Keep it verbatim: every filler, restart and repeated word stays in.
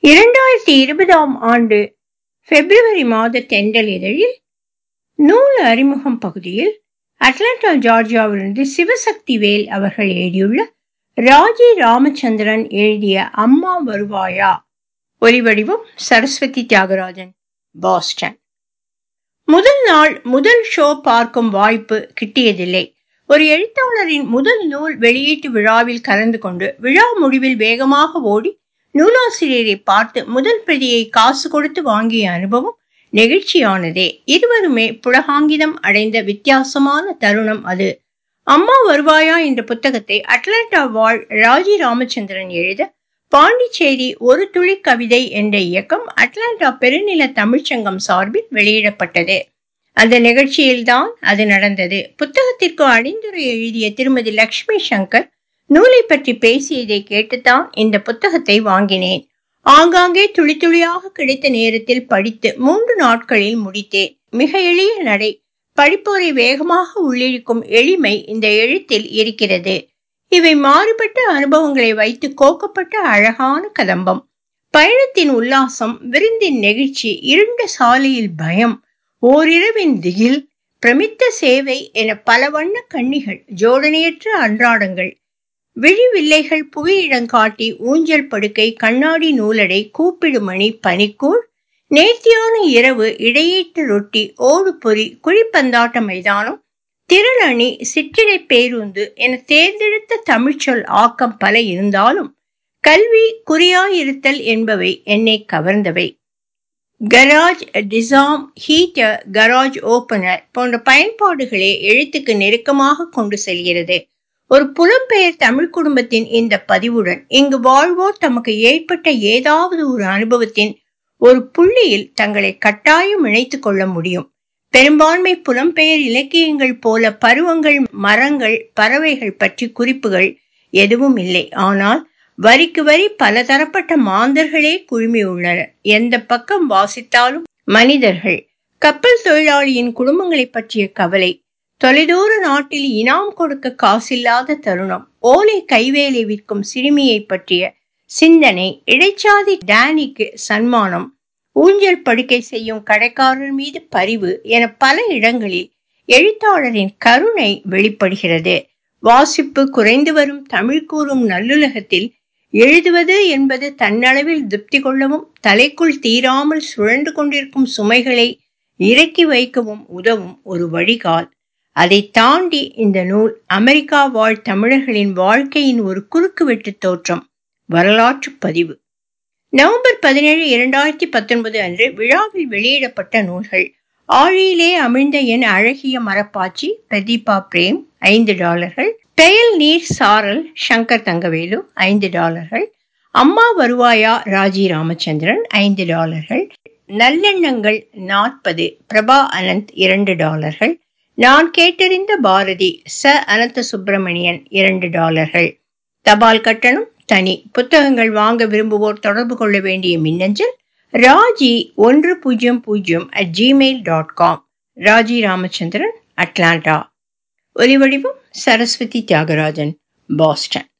இரண்டாயிரத்தி இருபதாம் ஆண்டு பிப்ரவரி மாத தென்றல் இதழில் நூல் அறிமுகம் பகுதியில் அட்லாண்டா ஜார்ஜியாவிலிருந்து சிவசக்தி வேல் அவர்கள் எழுதியுள்ள ராஜி ராமச்சந்திரன் எழுதிய அம்மா வருவாயா. ஒலிவடிவம் சரஸ்வதி தியாகராஜன், பாஸ்டன். முதல் நாள் முதல் ஷோ பார்க்கும் வாய்ப்பு கிட்டியதில்லை. ஒரு எழுத்தாளரின் முதல் நூல் வெளியீட்டு விழாவில் கலந்து கொண்டு விழா முடிவில் வேகமாக ஓடி நூலாசிரியரை பார்த்து முதல் பிரதியை காசு கொடுத்து வாங்கிய அனுபவம் நெகிழ்ச்சியானதே. இருவருமே புலகாங்கிதம் அடைந்த வித்தியாசமான தருணம் அது. அம்மா வருவாயா என்ற புத்தகத்தை அட்லாண்டா வாழ் ராஜி ராமச்சந்திரன் எழுத பாண்டிச்சேரி ஒரு துளி கவிதை என்ற இயக்கம் அட்லாண்டா பெருநில தமிழ்ச்சங்கம் சார்பில் வெளியிடப்பட்டது. அந்த நிகழ்ச்சியில்தான் அது நடந்தது. புத்தகத்திற்கு அணிந்துரை எழுதிய திருமதி லட்சுமி சங்கர் நூலை பற்றி பேசியதை கேட்டுத்தான் இந்த புத்தகத்தை வாங்கினேன். ஆங்காங்கே துளி துளியாக கிடைத்த நேரத்தில் படித்து மூன்று நாட்களில் முடித்தேன். மிக எளிய நடை, படிப்போரை வேகமாக உள்ளிழுக்கும் எளிமை இந்த எழுத்தில் இருக்கிறது. இவை மாறுபட்ட அனுபவங்களை வைத்து கோக்கப்பட்ட அழகான கதம்பம். பயணத்தின் உல்லாசம், விருந்தின் நெகிழ்ச்சி, இருண்ட சாலையில் பயம், ஓரிரவின் திகில், பிரமித்த சேவை என பல வண்ண கண்ணிகள், ஜோடனையற்ற அன்றாடங்கள், விழிவில்லைகள், புவியிடங்காட்டி, ஊஞ்சல் படுக்கை, கண்ணாடி நூலடை, கூப்பிடு மணி, பனிக்கூழ், நேர்த்தியான இரவு, இடையீட்டு ரொட்டி, ஓடு பொறி, குழிப்பந்தாட்ட மைதானம், திரளணி, சிற்றிடை பேருந்து என தேர்ந்தெடுத்த தமிழ்ச்சொல் ஆக்கம் பல இருந்தாலும் கல்வி, குறியாயிருத்தல் என்பவை என்னை கவர்ந்தவை. கராஜ் டிசாம், ஹீட்டர், கராஜ் ஓபனர் போன்ற பயன்பாடுகளே எழுத்துக்கு நெருக்கமாக கொண்டு செல்கிறது. ஒரு புலம்பெயர் தமிழ் குடும்பத்தின் இந்த பதிவுடன் இங்கு வாழ்வோர் தமக்கு ஏற்பட்ட ஏதாவது ஒரு அனுபவத்தின் ஒரு புள்ளியில் தங்களை கட்டாயம் இணைத்துக் கொள்ள முடியும். பெரும்பான்மை புலம்பெயர் இலக்கியங்கள் போல பருவங்கள், மரங்கள், பறவைகள் பற்றி குறிப்புகள் எதுவும் இல்லை. ஆனால் வரிக்கு வரி பலதரப்பட்ட மாந்தர்களே குழுமியுள்ளனர். எந்த பக்கம் வாசித்தாலும் மனிதர்கள். கப்பல் தொழிலாளியின் குடும்பங்களை பற்றிய கவலை, தொலைதூர நாட்டில் இனாம் கொடுக்க காசில்லாத தருணம், ஓலை கைவேலை விற்கும் சிறுமியை பற்றிய சிந்தனை, இடைச்சாதி டேனிக்கு சன்மானம், ஊஞ்சல் படுக்கை செய்யும் கடைக்காரர் மீது பரிவு என பல இடங்களில் எழுத்தாளரின் கருணை வெளிப்படுகிறது. வாசிப்பு குறைந்து வரும் தமிழ் கூறும் நல்லுலகத்தில் எழுதுவது என்பது தன்னளவில் திருப்தி கொள்ளவும் தலைக்குள் தீராமல் சுழன்று கொண்டிருக்கும் சுமைகளை இறக்கி வைக்கவும் உதவும் ஒரு வழிகால். அதை தாண்டி இந்த நூல் அமெரிக்கா வாழ் தமிழர்களின் வாழ்க்கையின் ஒரு குறுக்குவெட்டு தோற்றம், வரலாற்று பதிவு. நவம்பர் பதினேழு இரண்டாயிரத்தி பத்தொன்பது அன்று விழாவில் வெளியிடப்பட்ட நூல்கள்: ஆழியிலே அமிழ்ந்த என் அழகிய மரப்பாச்சி, பிரதீபா பிரேம், ஐந்து டாலர்கள். பெயல் நீர் சாரல், சங்கர் தங்கவேலு, ஐந்து டாலர்கள். அம்மா வருவாயா, ராஜி ராமச்சந்திரன், ஐந்து டாலர்கள். நல்லெண்ணங்கள் நாற்பது, பிரபா அனந்த், இரண்டு டாலர்கள். நான் கேட்டறிந்த பாரதி, ச அனந்த சுப்பிரமணியன், இரண்டு டாலர்கள். தபால் கட்டணம் தனி. புத்தகங்கள் வாங்க விரும்புவோர் தொடர்பு கொள்ள வேண்டிய மின்னஞ்சல் ராஜி ஒன்று பூஜ்ஜியம் பூஜ்ஜியம் at gmail dot com. Raji Ramachandran, Atlanta. ஒலிவடிவம் சரஸ்வதி தியாகராஜன், பாஸ்டன்.